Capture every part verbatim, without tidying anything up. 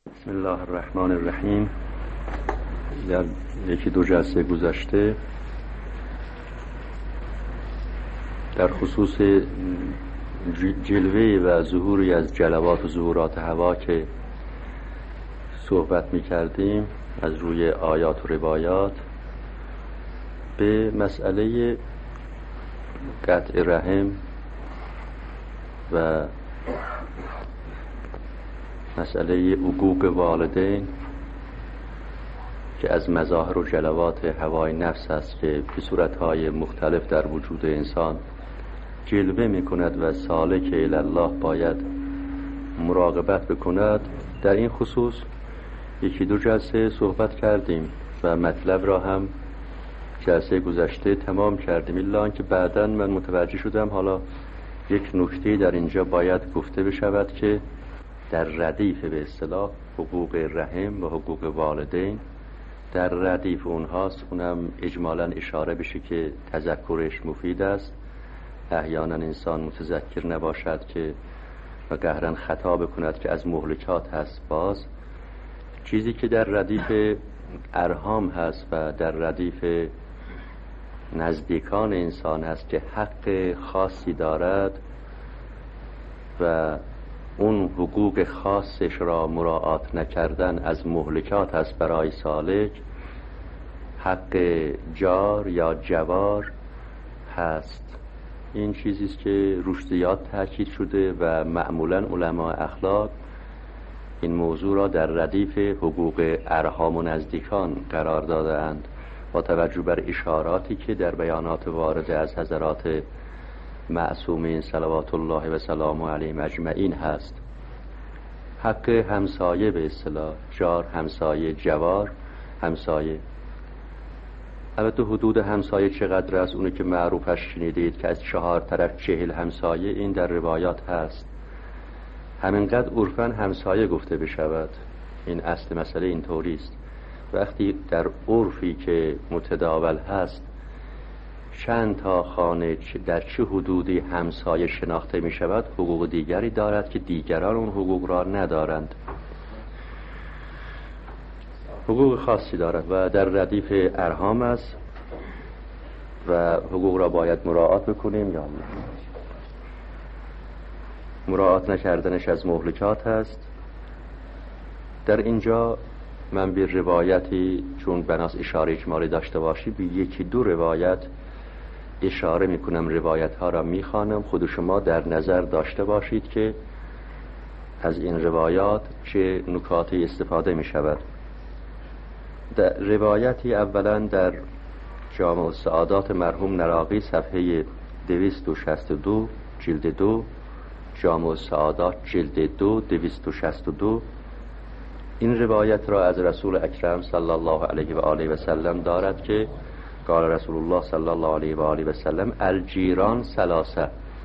بسم الله الرحمن الرحیم. در یکی دو جلسه گذشته در خصوص جلوه و ظهوری از جلوات و ظهورات هوا که صحبت می کردیم از روی آیات و روایات، به مسئله قطع رحم و مسئله حقوق والدین که از مظاهر و جلوات هوای نفس است که به صورتهای مختلف در وجود انسان جلوه می کند و سالک الی الله باید مراقبت بکند. در این خصوص یکی دو جلسه صحبت کردیم و مطلب را هم جلسه گذشته تمام کردیم، الا اینکه بعداً من متوجه شدم حالا یک نکته در اینجا باید گفته بشود که در ردیف به اصطلاح حقوق رحم و حقوق والدین، در ردیف اونهاست، اونم اجمالاً اشاره بشه که تذکرش مفید است. احیانا انسان متذکر نباشد که و قهرن خطا بکند که از مهلکات هست. باز چیزی که در ردیف ارحام هست و در ردیف نزدیکان انسان هست که حق خاصی دارد و اون حقوق خاصش را مراعات نکردن از مهلکات هست برای سالک، حق جار یا جوار هست. این چیزیست که روش زیاد تاکید شده و معمولاً علماء اخلاق این موضوع را در ردیف حقوق ارحام و نزدیکان قرار داده‌اند با توجه بر اشاراتی که در بیانات وارد از حضرات معصومین صلوات الله و سلامه علیهم اجمعین هست. حق همسایه به اصطلاح، جار، همسایه، جوار، همسایه. البته حدود همسایه چقدر است اونی که معروفش شنیدید که از چهار طرف چهل همسایه، این در روایات هست. همینقدر عرفاً همسایه گفته بشود، این اصل مسئله اینطوری است. وقتی در عرفی که متداول هست چند تا خانه در چه حدودی همسایه شناخته می شود، حقوق دیگری دارد که دیگران اون حقوق را ندارند، حقوق خاصی دارد و در ردیف ارحام است و حقوق را باید مراعات بکنیم یا مراعات نکردنش از مهلکات هست. در اینجا من به روایتی چون بناس اشاره اجمالی داشته باشی به یکی دو روایت اشاره میکنم، روایت ها را میخوانم، خود شما در نظر داشته باشید که از این روایات چه نکاتی استفاده میشود. در روایتی اولا در جامع السعادات مرحوم نراقی صفحه دویست و شصت و دو جلد دو، جامع السعادات جلد دو دویست و شصت و دو، این روایت را از رسول اکرم صلی الله علیه و آله و سلم دارد که قال رسول الله صلی الله علیه و آله و سلم الجیران ثلاثه.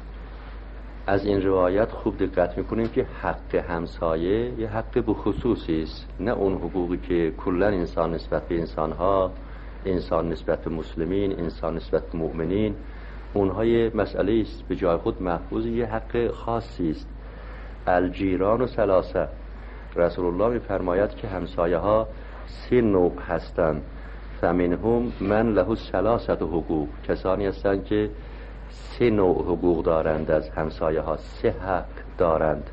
از این روایت خوب دقت میکنیم که حق همسایه یه حق بخصوصی است، نه اون حقوقی که کلا انسان نسبت به انسانها، انسان نسبت به مسلمین، انسان نسبت به مؤمنین، اونها یه مسئله است به جای خود محفوظ، یه حق خاصی است. الجیران و ثلاثه، رسول الله میفرماید که همسایه ها سه نوع هستند، فمنهم من له ثلاثه حقوق، کسانی هستند که سه نوع حقوق دارند، از همسایه ها سه حق دارند.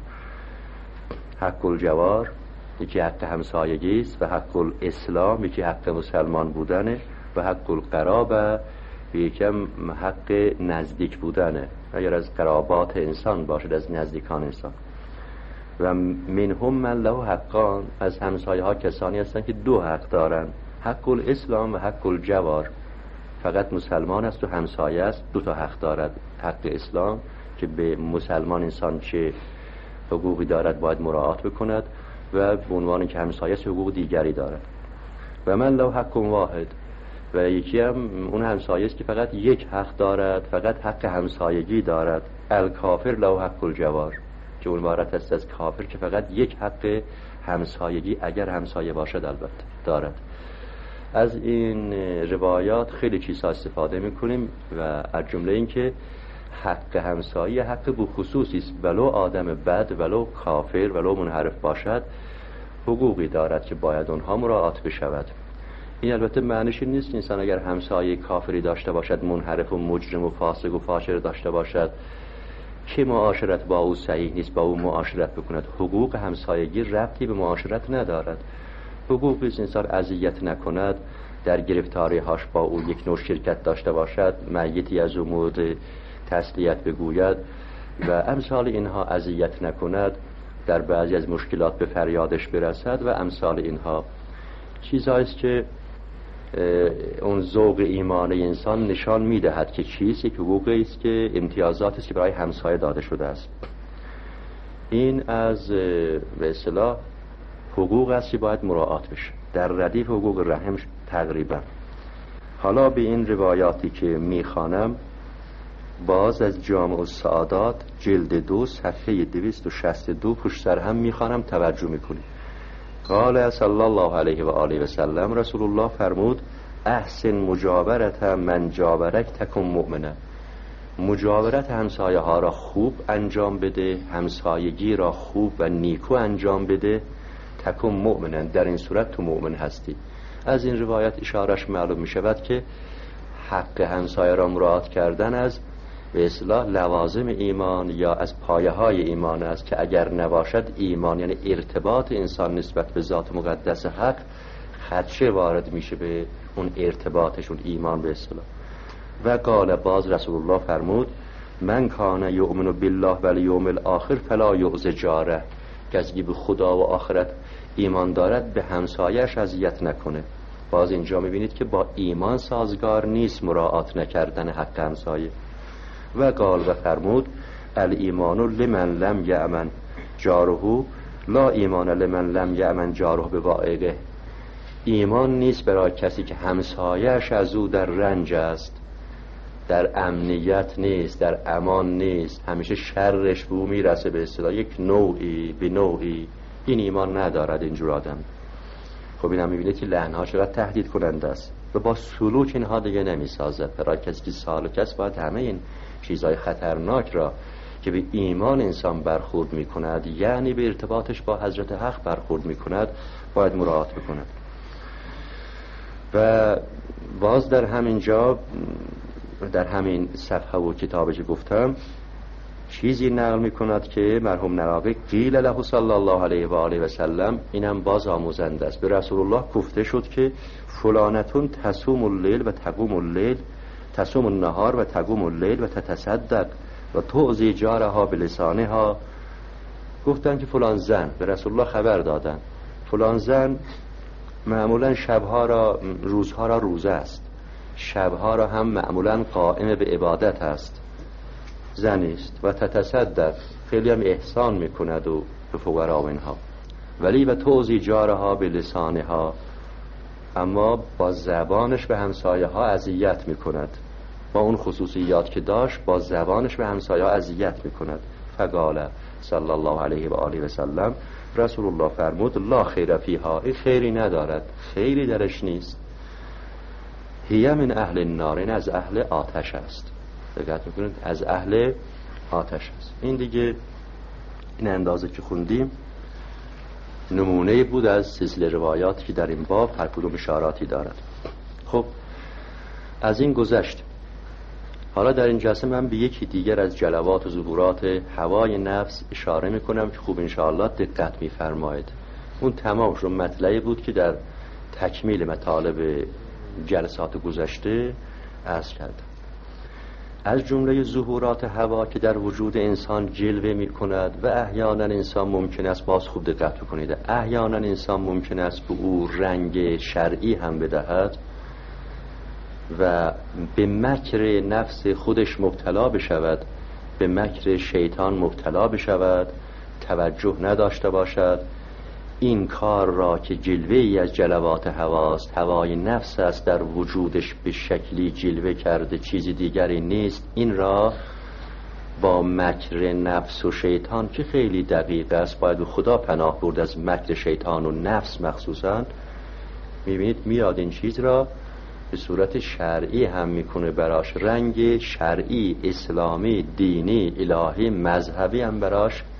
حق الجوار، یکی حق همسایگی است، و حق الاسلام، یکی حق مسلمان بودنه، و حق القرابه، و یکی هم حق نزدیک بودنه، اگر از قرابات انسان باشد، از نزدیکان انسان. و منهم من له حقان، از همسایه ها کسانی هستند که دو حق دارند، حق الاسلام و حق الجوار، فقط مسلمان است و همسایه است، دو تا حق دارد. حق اسلام که به مسلمان انسان چه حقوقی دارد باید مراعات بکند، و به عنوان که همسایه است حقوق دیگری دارد. و من له حق واحد، و یکی هم اون همسایه است که فقط یک حق دارد، فقط حق همسایگی دارد. الکافر له حق الجوار، که اون عبارت است از کافر که فقط یک حق همسایگی اگر همسایه باشد البته دارد. از این روایات خیلی چیزها استفاده میکنیم و از جمله این که حق همسایه حق بخصوصی است، ولو آدم بد، ولو کافر، ولو منحرف باشد، حقوقی دارد که باید اونها مراعات بشود. این البته معنیش نیست که انسان اگر همسایه کافری داشته باشد، منحرف و مجرم و فاسق و فاجر داشته باشد که معاشرت با او صحیح نیست، با او معاشرت بکند. حقوق همسایگی ربطی به معاشرت ندارد. حقوقی است انسان اذیت نکند، در گرفتاری هاش با او یک نوع شرکت داشته باشد، میتی از او مورد تسلیت بگوید و امثال اینها، اذیت نکند، در بعضی از مشکلات به فریادش برسد و امثال اینها. چیزهایی است که اون ذوق ایمان انسان نشان میدهد که چیزی که حقوقی است که امتیازاتی است که برای همسایه داده شده است. این از به اصطلاح حقوق است که باید مراعات بشه در ردیف حقوق رحم تقریبا. حالا به این روایاتی که میخوانم باز از جامع السعادات جلد دو صفحه دویست و شصت و دو پشت سر هم میخوانم، توجه میکنید. قال صلی الله علیه و آله و سلم، رسول الله فرمود احسن مجاورت من جاورک تکن مؤمنه. مجاورت همسایه ها را خوب انجام بده، همسایگی را خوب و نیکو انجام بده، تکن مؤمنن، در این صورت تو مؤمن هستی. از این روایت اشارش معلوم می شود که حق همسایه را مراعات کردن از به اصطلاح لوازم ایمان یا از پایه های ایمان است که اگر نباشد ایمان، یعنی ارتباط انسان نسبت به ذات مقدس حق، خدشه وارد میشه به اون ارتباطشون، ایمان به اصطلاح. و قال، باز رسول الله فرمود من کان یؤمن بالله و الیوم الاخر فلا یؤذ جاره. کسی به خدا و آخرت ایمان دارد به همسایه‌اش اذیت نکنه. باز اینجا میبینید که با ایمان سازگار نیست مراعات نکردن حق همسایه. و قال و فرمود الایمان لمن لم یأمن جاره لا ایمان لمن لم یأمن جاره بوائقه. ایمان نیست برای کسی که همسایه‌اش از او در رنج است، در امنیت نیست، در امان نیست، همیشه شرش به او میرسه، به اصطلاح یک نوعی به نوعی. این ایمان ندارد اینجور آدم. خب این هم میبینید که لعنها چقدر تهدید کننده است و با سلوک اینها دیگه نمیسازد. برای کسی که سالک است باید همه این چیزهای خطرناک را که به ایمان انسان برخورد میکند، یعنی به ارتباطش با حضرت حق برخورد میکند، باید مراعات بکند. و باز در همین جا، در همین صفحه و کتابی که گفتم، چیزی نقل میکند که مرحوم نراقی قیل له صلی الله علیه و آله و سلم، اینم باز آموزنده است، به رسول الله گفته شد که فلانتون تصوم اللیل و تقوم اللیل، تصوم النهار و تقوم اللیل و تتصدق و تعزی جارها بلسانها. گفتن که فلان زن، به رسول الله خبر دادن، فلان زن معمولا شبها را، روزها را روزه است، شبها را هم معمولا قائم به عبادت است، زنی است، و تتصدق، خیلی هم احسان میکند و به فقرا و اینها، ولی و تعزی جارها به لسانها، اما با زبانش به همسایه ها اذیت میکند، با اون خصوصیات که داشت با زبانش به همسایه ها اذیت میکند. فقال صلی الله علیه و آله و سلم، رسول الله فرمود لا خیر فیها، این خیری ندارد، خیری درش نیست. هی من اهل النار، این از اهل آتش است. دقت میکنید، از اهل آتش است. این دیگه این اندازه که خوندیم نمونه بود از سلسله روایاتی که در این باب هر کدوم اشاراتی دارد. خب از این گذشت. حالا در این جلسه من به یکی دیگر از جلوات و ظهورات هوای نفس اشاره میکنم که خوب انشاءالله دقت میفرمایید. اون تمام شد مطلعی بود که در تکمیل مطالب جلسات گذشته عرض کردم. از جمله ظهورات هوا که در وجود انسان جلوه می کند و احیانا انسان ممکن است، باز خوب دقت بکنید، احیانا انسان ممکن است به او رنگ شرعی هم بدهد و به مکر نفس خودش مبتلا بشود، به مکر شیطان مبتلا بشود، توجه نداشته باشد. این کار را که جلوه‌ای از جلوات هواست، هوای نفس است، در وجودش به شکلی جلوه کرده، چیزی دیگری نیست، این را با مکر نفس و شیطان که خیلی دقیق است، باید به خدا پناه برد از مکر شیطان و نفس مخصوصا. میبینید میاد این چیز را به صورت شرعی هم میکنه، براش رنگ شرعی، اسلامی، دینی، الهی، مذهبی هم براش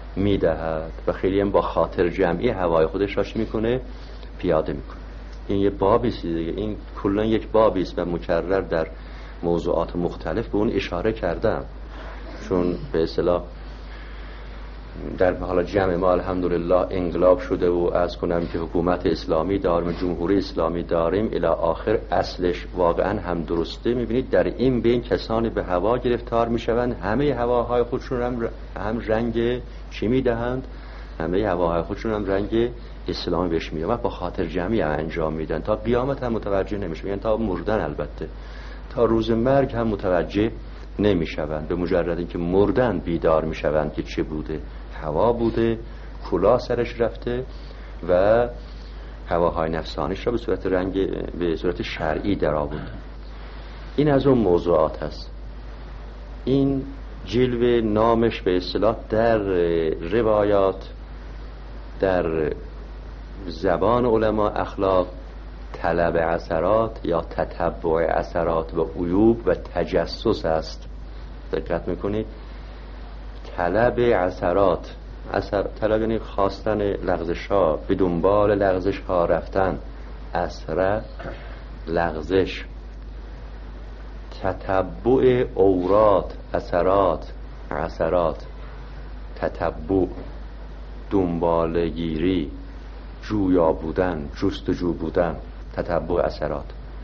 میدهد و خیلی هم با خاطر جمعی هوای خودش راشی میکنه، پیاده میکنه. این یه بابی است دیگه، این کلا یک بابی است و مکرر در موضوعات مختلف به اون اشاره کردم، چون به اصطلاح در حالا جمع ما الحمدلله انقلاب شده و از کنم که حکومت اسلامی داریم، جمهوری اسلامی داریم الی آخر، اصلش واقعا هم درسته. میبینید در این بین کسانی به هوا گرفتار میشوند، همه هواهای خودشون هم, هم رنگ چی میدهند؟ همه هواهای خودشون هم رنگ اسلامی بهش میدن و با خاطر جمعی هم انجام میدن، تا قیامت هم متوجه نمیشه، یعنی تا مردن، البته تا روز مرگ هم متوجه نمیشوند. به مجرد اینکه مردن بیدار میشوند که چه بوده، هوا بوده، کلاه سرش رفته و هواهای نفسانیش را به صورت رنگ به صورت شرعی در آورده. این از اون موضوعات هست. این جلوه نامش به اصطلاح در روایات، در زبان علما اخلاق، طلب اثرات یا تتبع اثرات و عیوب و تجسس است. دقت میکنید؟ طلب اثرات، اثر طلب یعنی خواستن لغزش ها، به دنبال لغزش ها رفتن، اثر لغزش. تتبع اورات، اثرات، اثرات، تتبع دنبالگیری، جویا بودن، جستجو بودن، تتبع اثرات.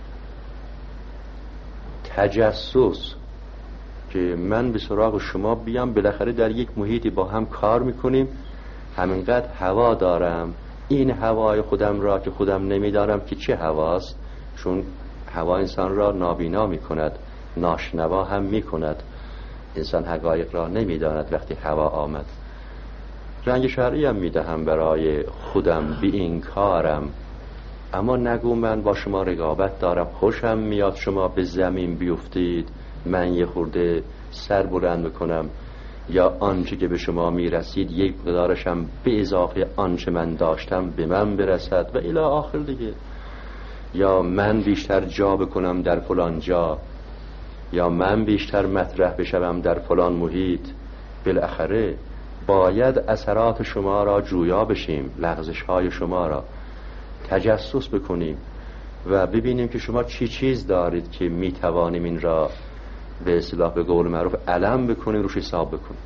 تجسس که من به سراغ شما بیام، بالاخره در یک محیطی با هم کار میکنیم، همینقدر هوا دارم، این هوای خودم را که خودم نمیدارم که چه هواست، چون هوا انسان را نابینا میکند، ناشنوا هم میکند، انسان حقایق را نمیداند. وقتی هوا آمد رنگ شرعی هم میدهم برای خودم به این کارم، اما نگو من با شما رقابت دارم، خوشم میاد شما به زمین بیفتید، من یه خورده سر بلند بکنم، یا آنچه که به شما میرسید یک مقدارشم به اضافه آنچه من داشتم به من برسد و الی آخر دیگه، یا من بیشتر جا بکنم در فلان جا، یا من بیشتر مطرح بشم در فلان محیط. بالاخره باید اثرات شما را جویا بشیم، لغزش های شما را تجسس بکنیم و ببینیم که شما چی چیز دارید که میتوانیم این را به اصطلاح به قول معروف علم بکنیم، روش حساب بکنیم،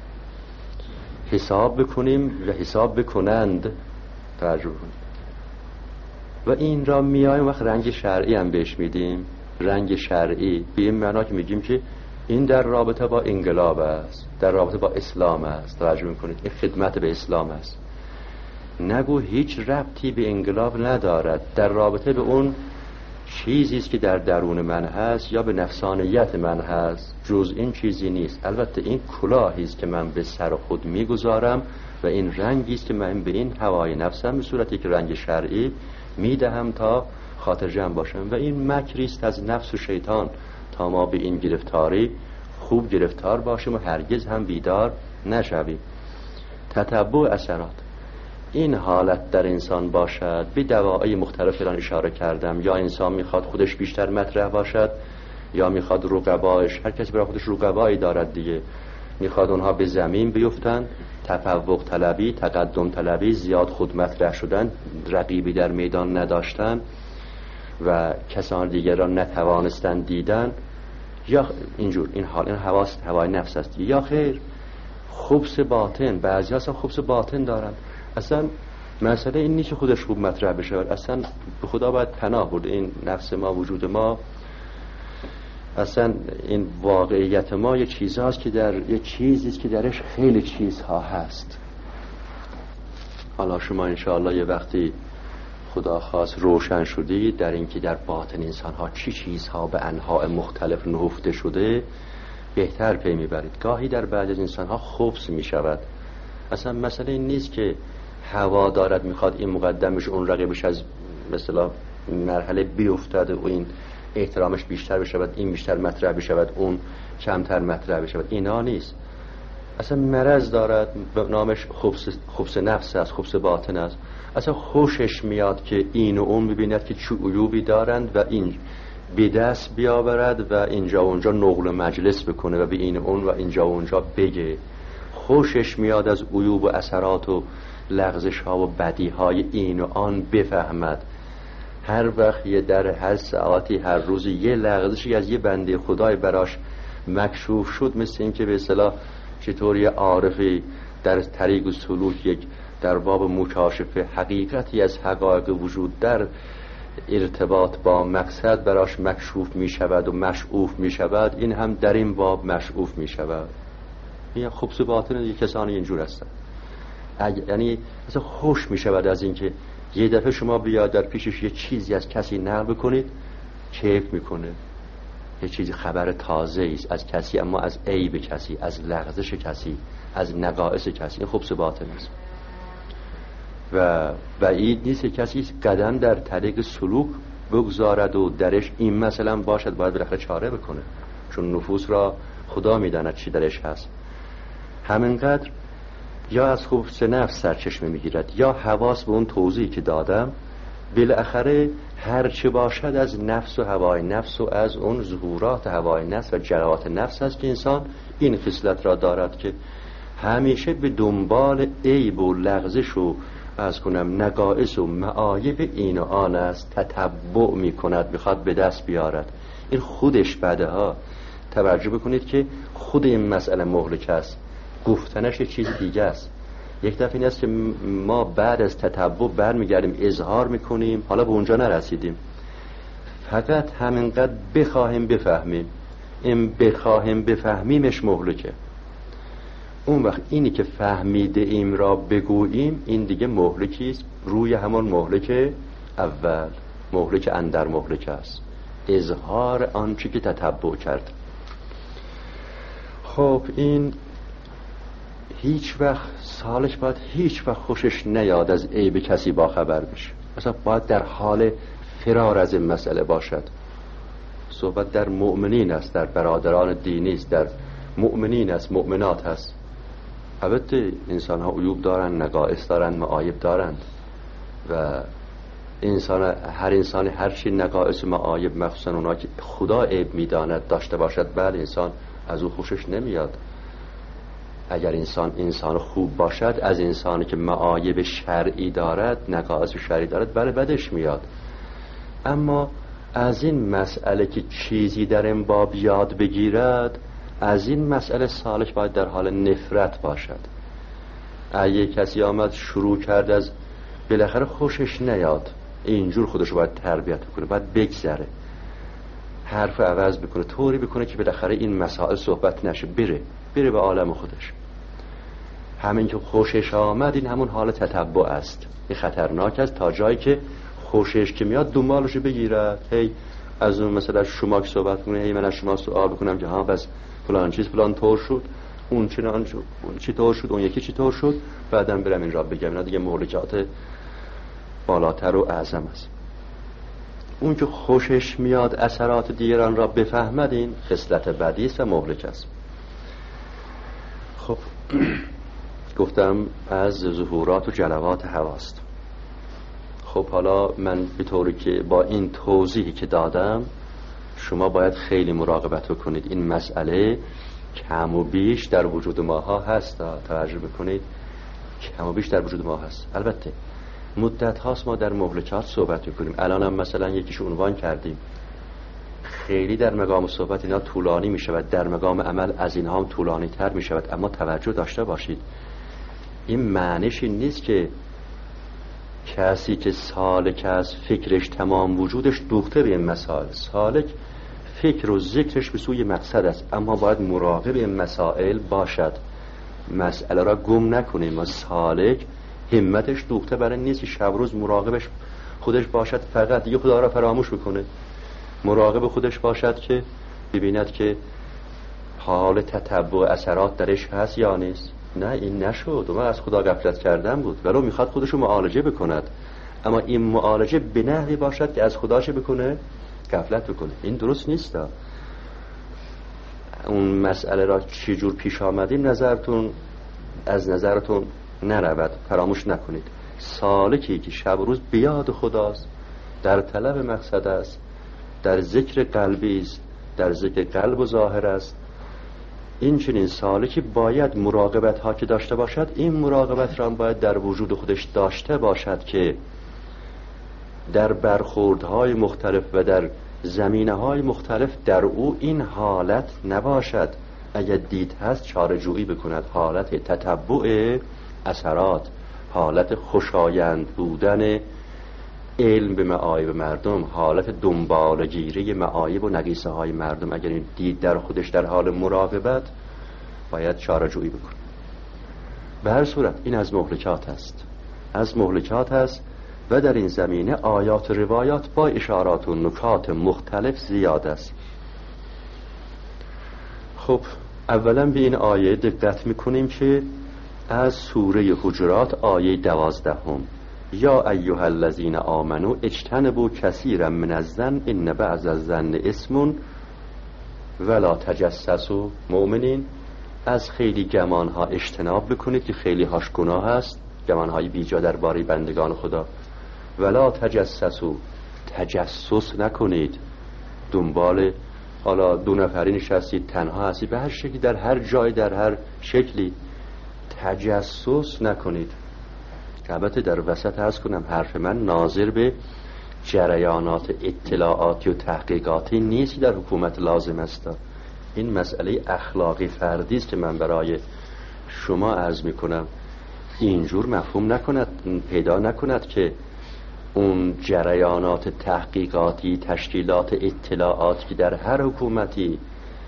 حساب بکنیم و حساب بکنند، تجربه کنیم. و این را میایم وقت رنگ شرعی هم بهش میدیم. رنگ شرعی به این معنا که میگیم که این در رابطه با انقلاب است، در رابطه با اسلام است. توجه میکنید؟ این خدمت به اسلام است. نگو هیچ ربطی به انقلاب ندارد، در رابطه به اون چیزی است که در درون من هست یا به نفسانیت من هست، جز این چیزی نیست. البته این کلاهی است که من به سر خود میگذارم و این رنگی است که من به این هوای نفسم به صورتی که رنگ شرعی میدهم تا خاطر جمع باشم. و این مکری است از نفس و شیطان تا ما به این گرفتاری خوب گرفتار باشیم و هرگز هم بیدار نشویم. تتبع اثرات، این حالت در انسان باشد، به دواعی مختلف الان اشاره کردم. یا انسان میخواد خودش بیشتر مطرح باشد، یا میخواد رقبایش، هر کسی برای خودش رقبایی دارد دیگه، میخواد اونها به زمین بیفتن، تفوق طلبی، تقدم طلبی، زیاد خود مطرح شدن، رقیبی در میدان نداشتن و کسان دیگر را نتوانستن دیدن، یا اینجور. این حال این حواس هوای نفس است. یا خیر خبث باطن، بعضی اصلا خبث باطن دارن، اصلا مسئله این نیست خودش خوب مطرح بشه، اصلا به خدا باید پناه برد. این نفس ما، وجود ما، اصلا این واقعیت ما یه چیزهاست که در یه چیزیست که درش خیلی چیزها هست. حالا شما انشاءالله یه وقتی خدا خواست روشن شدید در این که در باطن انسان ها چی چیزها به انواع مختلف نهفته شده، بهتر پی میبرید. گاهی در بعضی از انسان ها خبث میشود. اصلا مسئله این نیست که هوا دارد میخواد این مقدمش اون رقیبش از مثلا مرحله بیفتد و این احترامش بیشتر بشود، این بیشتر مطرح بشود، اون کمتر مطرح بشود. اینا نیست. اصلا مرض دارد، نامش خبث خبث نفس است، خبث باطن است. اصلا خوشش میاد که این و اون ببیند که چه عیوبی دارند و این به دست بیاورد و اینجا و اونجا نقل مجلس بکنه و به این و اون و اینجا و اونجا بگه. خوشش میاد از عیوب و اثرات و لغزش ها و بدی های این و آن بفهمد. هر وقت یه در هر ساعتی هر روز یه لغزشی از یه بنده خدای براش مکشوف شد، مثل این که به اصطلاح چطوری عارفی در طریق و سلوک یک در باب مکاشفه حقیقتی از حقایق وجود در ارتباط با مقصد براش مکشوف می شود و مشعوف می شود، این هم در این باب مشعوف می شود. این خبث باطن دیگه کسانی اینجور هستن. یعنی مثلا خوش می شود از اینکه یه دفعه شما بیاد در پیشش یه چیزی از کسی نقل بکنید، کیف میکنه، یه چیزی خبر تازه است از کسی، اما از عیب کسی، از لغزش کسی، از نقائص کسی. این خبث باطن است و بعید نیست کسی قدم در طریق سلوک بگذارد و درش این مثلا باشد، باید بالاخره چاره بکنه، چون نفوس را خدا میداند چی درش هست. همینقدر یا از خبث نفس سرچشمه میگیرد یا حواس به اون توضیحی که دادم بالاخره هر چه باشد از نفس و هوای نفس و از اون ظهورات هوای نفس و جرات نفس است که انسان این خصلت را دارد که همیشه به دنبال عیب و لغزش و از کنم نقائص و معایب این و آن است، تتبع می کند، میخواد به دست بیارد. این خودش بده ها. توجه بکنید که خود این مسئله مهلک است، گفتنش یک چیز دیگه است. یک دفعه این است که ما بعد از تتبع برمیگردیم اظهار میکنیم، حالا به اونجا نرسیدیم، فقط همینقدر بخواهیم بفهمیم. این بخواهیم بفهمیمش مهلکه. اون وقت اینی که فهمیده ایم را بگوییم، این دیگه مهلکی است روی همان مهلک اول، مهلک اندر مهلک است، اظهار آنچه که تتبع کرد. خب این هیچ وقت سالش باید هیچ وقت خوشش نیاد از عیب کسی با خبر بشه، مثلا باید در حال فرار از این مسئله باشد. صحبت در مؤمنین است، در برادران دینی است، در مؤمنین است، مؤمنات هست. البته انسان ها عیوب دارند، نقائص دارند، معایب دارند و انسان، هر انسان هر چی نقائص و معایب، مخصوصا اونا که خدا عیب میداند داشته باشد، بعد انسان از او خوشش نمیاد. اگر انسان انسان خوب باشد، از انسانی که معایب شرعی دارد، نقائص شرعی دارد، بله بدش میاد. اما از این مسئله که چیزی در این باب یاد بگیرد، از این مسئله سالک باید در حال نفرت باشد. اگه کسی آمد شروع کرد از بالاخره خوشش نیاد، اینجور خودش باید تربیت بکنه، باید بگذره، حرف عوض بکنه، طوری بکنه که بالاخره این مسائل صحبت نشه، بره بره به عالم خودش. همین که خوشش آمد، این همون حال تتبع است. این خطرناک است تا جایی که خوشش که میاد دنبالشو بگیرد، هی از اون مثلا شما که صحبت کنه، هی من از شما سوال بکنم که ها بس فلان چیز فلان طور شد، اون چنان شد، اون چی طور شد، اون یکی چی طور شد، بعدم برم این را بگم. اینا دیگه مهلکات بالاتر و اعظم است. اون که خوشش میاد اثرات دیگران را بفهمد، این خصلت بدی است و مهلک است. خب گفتم از ظهورات و جلوات هواست. خب حالا من به طوری که با این توضیحی که دادم، شما باید خیلی مراقبت بکنید. این مسئله کم و بیش در وجود ماها هست، توجه بکنید، کم و بیش در وجود ما هست. البته مدت هاست ما در مهلکات صحبت میکنیم، الان هم مثلا یکیش عنوان کردیم. خیلی در مقام صحبت اینا طولانی میشود، در مقام عمل از اینها هم طولانی تر میشود. اما توجه داشته باشید، این معنیش این نیست که کسی که سالک از فکرش تمام وجودش دوخته به این مسائل. سالک فکر و ذکرش به سوی مقصد است، اما باید مراقب این مسائل باشد، مسئله را گم نکنیم. و سالک همتش دوخته برای نیست که شب روز مراقبش خودش باشد، فقط دیگه خدا را فراموش بکنه. مراقب خودش باشد که ببیند که حال تتبع اثرات درش هست یا نیست. نه این نشد و من از خدا غفلت کردم بود، ولو میخواد خودشو معالجه بکند، اما این معالجه به نحوی باشد که از خداش بکنه غفلت بکنه. این درست نیست. اون مسئله را چی جور پیش آمدیم نظرتون از نظرتون نرود، فراموش نکنید. سالکی که شب و روز بیاد خداست، در طلب مقصد است، در ذکر قلبی است، در ذکر قلب و ظاهر است، این چنین سالکی باید مراقبت ها که داشته باشد، این مراقبت را هم باید در وجود خودش داشته باشد که در برخوردهای مختلف و در زمینه‌های مختلف در او این حالت نباشد. اگر دید هست چاره جویی بکند، حالت تتبع اثرات، حالت خوشایند بودن علم به معایب مردم، حالت دنبالگیری معایب و نقیصه های مردم. اگر این دید در خودش در حال مراقبت، باید چاره جویی بکن. به هر صورت این از مهلکات است، از مهلکات است و در این زمینه آیات و روایات با اشارات و نکات مختلف زیاد است. خب اولا به این آیه دقت میکنیم که از سوره حجرات آیه دوازدهم، یا ایها الذین آمنوا اجتنبوا کثیرا من الظن ان بعض الظن اسم ولا تجسسوا. مؤمنین از خیلی گمان ها اجتناب بکنید که خیلی هاش گناه است، گمان های بیجا درباره بندگان خدا. ولا تجسسوا، تجسس نکنید، دنبال حالا دو نفری نشستید، تنها هستید، به هر شکلی، در هر جای، در هر شکلی تجسس نکنید. البته در وسط عرض کنم حرف من ناظر به جریانات اطلاعاتی و تحقیقاتی نیست در حکومت لازم است. این مسئله اخلاقی فردی است که من برای شما عرض میکنم. اینجور مفهوم نکند، پیدا نکند که اون جریانات تحقیقاتی، تشکیلات اطلاعاتی که در هر حکومتی،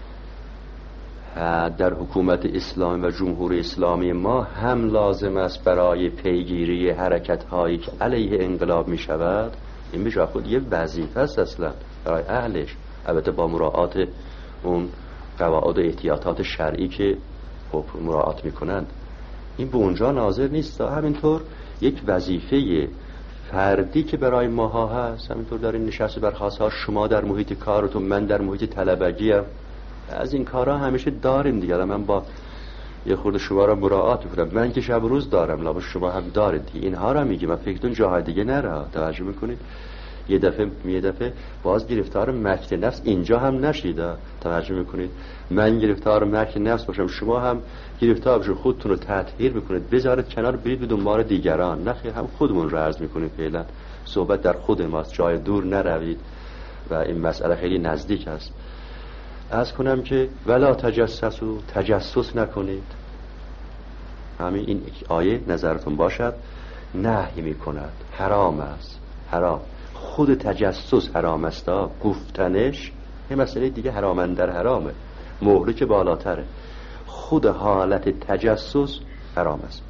در حکومت اسلامی و جمهوری اسلامی ما هم لازم است برای پیگیری حرکت هایی که علیه انقلاب می شود، این به جای خود یه وظیفه است اصلا برای اهلش، البته با مراعات اون قواعد و احتیاطات شرعی که مراعات می کنند. این به اونجا ناظر نیست. همینطور یک وظیفه فردی که برای ماها هست، همینطور در این نشست برخاست ها، شما در محیط کارتون، من در محیط طلبگی هم. از این کارها همیشه داریم دیگه. من با یه خورده شما را مراعات میکنم، من که شب روز دارم، لابد شما هم دارید دیگه. اینها را میگی، من فکرتون جاهای دیگه نره. توجه میکنید؟ یه دفعه یه دفعه باز گرفتار مکر نفس اینجا هم نشید. توجه میکنید؟ من گرفتار مکر نفس باشم، شما هم گرفتار بشید، خودتون رو تطهیر بکنید، بذارید کنار، برید به دنبال دیگران. نه خیر، هم خودمون رو عرض میکنیم. فعلا صحبت در خود ماست، جای دور نروید و این مسئله خیلی نزدیک است. از کنم که ولا تجسسوا، تجسس نکنید. همین این آیه نظرتون باشد، نهی میکند، حرام است، حرام. خود تجسس حرام است، گفتنش یه مسئله دیگه، حرامن در حرامه، مهره که بالاتره. خود حالت تجسس حرام است.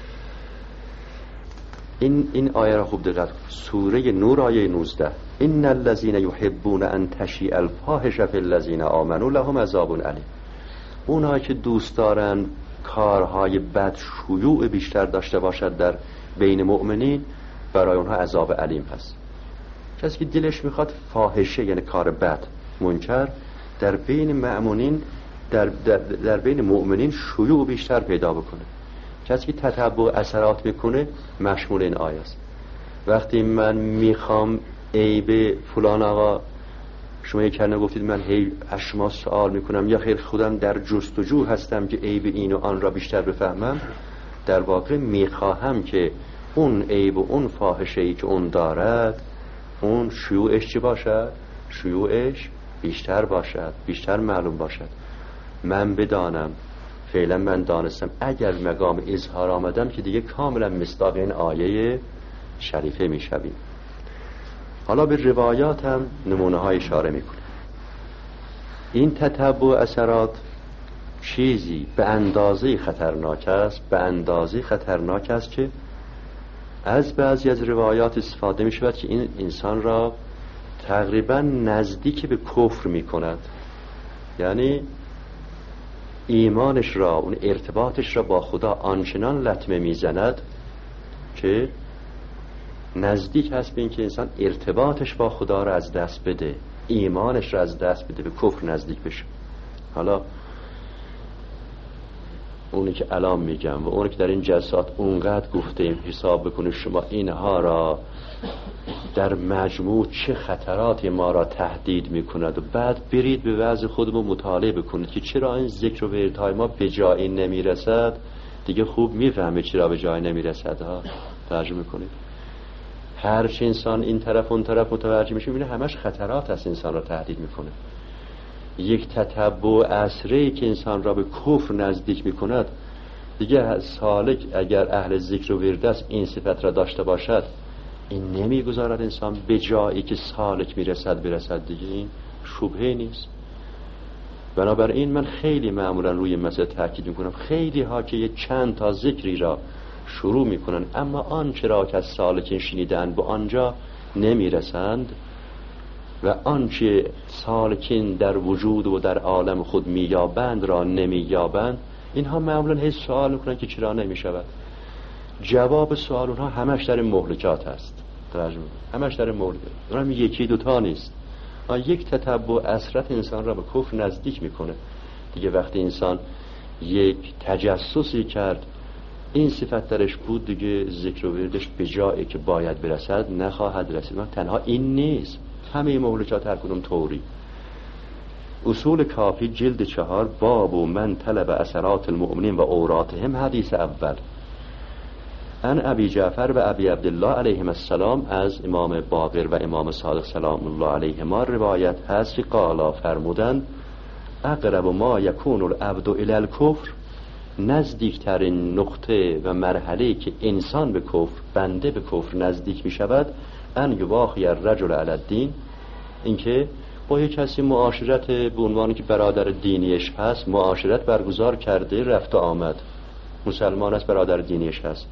این این آیه را خوب دقت کنید. سوره نور آیه نوزده، ان الذين يحبون ان تشيع الفاحشه في الذين آمنوا لهم عذاب علیم. اونها که دوست دارن کارهای بد شیوع بیشتر داشته باشد در بین مؤمنین، برای اونها عذاب علیم هست. کسی که دلش میخواد فاحشه، یعنی کار بد، منکر، در بین مؤمنین در, در, در بین مؤمنین شیوع بیشتر پیدا بکنه، کسی که تتبع اثرات میکنه، مشمول این آیه است. وقتی من میخوام عیب فلان آقا، شما یک کنه گفتید من هی از شما سوال میکنم، یا خیر خودم در جستجو هستم که عیب این و آن را بیشتر بفهمم، در واقع میخواهم که اون عیب و اون فاحشه‌ای که اون دارد، اون شیوعش چی باشد؟ شیوعش بیشتر باشد، بیشتر معلوم باشد. من بدانم، فعلا من دانستم، اگر مقام اظهار آمدم که دیگه کاملا مصداق این آیه شریفه میشویم. حالا به روایات هم نمونه های اشاره میکنه. این تتبع اثرات چیزی به اندازه خطرناک است، به اندازه خطرناک است که از بعضی از روایات استفاده می شود که این انسان را تقریبا نزدیک به کفر می کند. یعنی ایمانش را، اون ارتباطش را با خدا آنچنان لطمه می زند که نزدیک هست به این که انسان ارتباطش با خدا را از دست بده، ایمانش را از دست بده، به کفر نزدیک بشه. حالا اونی که الان میگم و اونی که در این جلسات اونقدر گفتیم حساب بکنید شما اینها را در مجموع چه خطراتی ما را تهدید میکند و بعد برید به وضع خودمون مطالعه بکنید که چرا این ذکر و وردهای ما به جایی نمیرسد. دیگه خوب میفهمید چرا به جایی نمیرسد ها. ترجمه کنید. هر چه انسان این طرف اون طرف متوجه میشه میبینه همش خطرات است انسان را تهدید میکنه. یک تتبع عصری که انسان را به کفر نزدیک میکند، دیگه سالک اگر اهل ذکر و ورد است این صفت را داشته باشد، این نمیگذارد انسان به جایی که سالک میرسد برسد. دیگه این شبهه نیست. بنابراین من خیلی معمولا روی مسئله تاکید میکنم. خیلی ها که یک چند تا ذکری را شروع میکنن اما آنچه را که از سالکین شنیدن به آنجا نمیرسند و آنچه سالکین در وجود و در عالم خود مییابند را نمییابند، اینها معمولا هیچ سوال میکنن که چرا نمیشود. جواب سوال اونها همش در مهلکات هست. ترجمه همش در مهلکات. اونم یکی دوتا نیست. آن یک تتبع اسرت انسان را به کفر نزدیک میکنه. دیگه وقتی انسان یک تجسسی کرد این صفت درش بود، دیگه ذکر و وردش به جایی که باید برسد نخواهد رسید. من تنها این نیست، همه مهلکات هر کدوم طوری. اصول کافی جلد چهار باب و من طلب اثرات المؤمنین و اوراتهم حدیث اول. ان ابی جعفر و ابی عبدالله علیهم السلام از امام باقر و امام صادق سلام الله علیهما روایت هست که قالا فرمودند اقرب ما یکون العبد الی الکفر، نزدیکترین نقطه و مرحله که انسان به کفر، بنده به کفر نزدیک می شود، ان یواخی الرجل علی الدین، اینکه با یک کسی معاشرت به عنوانی که برادر دینیش هست معاشرت برگزار کرده، رفت و آمد، مسلمان است، برادر دینیش هست،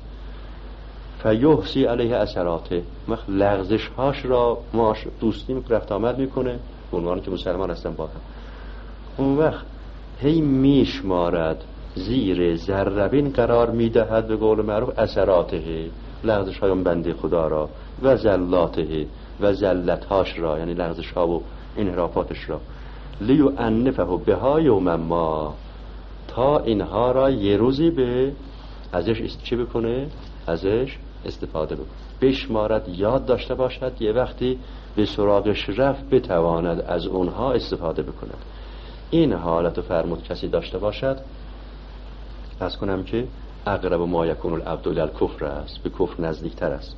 فیحسی علیه اثراته، لغزش هاش را دوستی رفت آمد میکنه به عنوانی که مسلمان هستن با هم. اون وقت هی میشمارد، زیر ذربین قرار میدهد به قول معروف اثراته، لغزش های اون بنده خدا را، و زلاته و زلتهاش را، یعنی لغزش ها و انحرافاتش را، لیو انفه بها یوم ما، تا اینها را یه روزی به ازش چی بکنه؟ ازش استفاده بکنه، بشمارد، یاد داشته باشد، یه وقتی به سراغش رفت بتواند از اونها استفاده بکند. این حالت فرمود کسی داشته باشد، پس کنم که اقرب ما یکون العبد الی الکفر است، به کفر نزدیکتر است.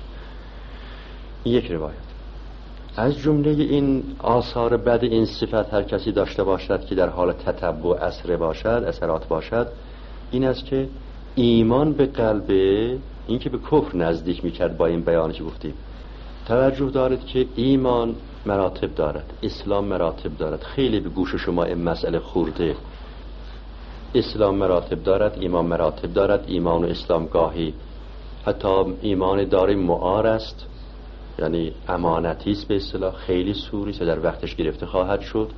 یک روایت از جمله این آثار بد این صفت هر کسی داشته باشد که در حال تتبع اثر باشد، اثرات باشد، این است که ایمان به قلب، این که به کفر نزدیک میکرد با این بیانی که گفتیم. توجه دارید که ایمان مراتب دارد، اسلام مراتب دارد. خیلی به گوش شما این مسئله خورده. اسلام مراتب دارد، ایمان مراتب دارد. ایمان و اسلام گاهی حتی ایمان داره معار است، یعنی امانتی است به اصطلاح، خیلی سوری است، در وقتش گرفته خواهد شد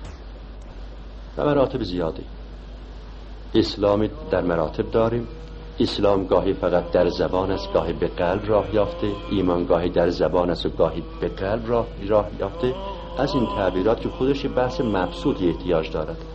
و مراتب زیادی. اسلامی در مراتب داریم. اسلام گاهی فقط در زبان است، گاهی به قلب راه یافته. ایمان گاهی در زبان است و گاهی به قلب راه, راه یافته. از این تعبیرات که خودش بحث مبسوطی احتیاج دارد.